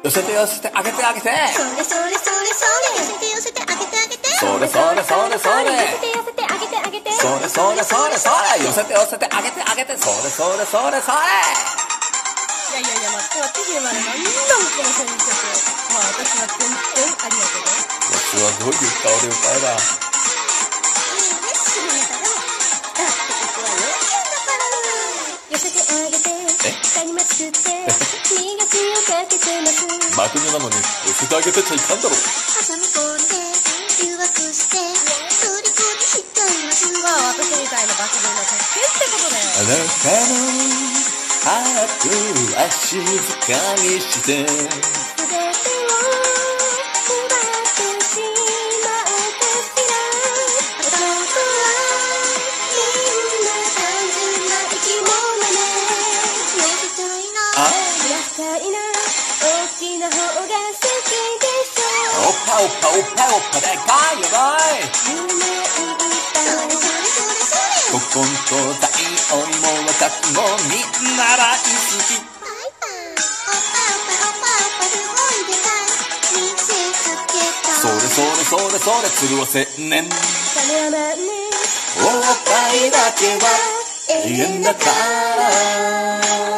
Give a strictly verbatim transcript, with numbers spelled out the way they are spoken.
寄せて寄せてあげてあげて、 それそれそれそれ、寄せて寄せてあげてあげて、 それそれそれそれ、 寄せて寄せてあげてあげて、 それそれそれそれ、寄せて寄せてあげてあげて、それそれそれそれ。 いやいやいや、待って待って、ひまる、なんなんこの選曲。まあ私は全然ありがとうね。 やつはどういう顔で歌えば。 寄せてあげて、下にまつって、磨きをかけてます。 真冬なのに寄せてあげてちゃいかんだろ。 挟み込んで、誘惑して、虜にしちゃいます。まあ私みたいなバカゲーの特権ってことだよ。 あなたのハートを足づかみして、 すべてを奪ってしまうかしら。あとはみんな単純な生き物ね。寄せたいな、 あ痩せたいな、大きな方が好きでしょ。 おっぱおっぱおっぱおっぱでかいやばい。 夢いっぱい、それそれそれそれ、 古今東西老いも若きもみんな大好き。 バイバイ。おっぱおっぱおっぱおっぱでほいでかい、見せかけた。 それそれそれそれ鶴は千年、 金は万年、 おっぱいだけは永遠だから。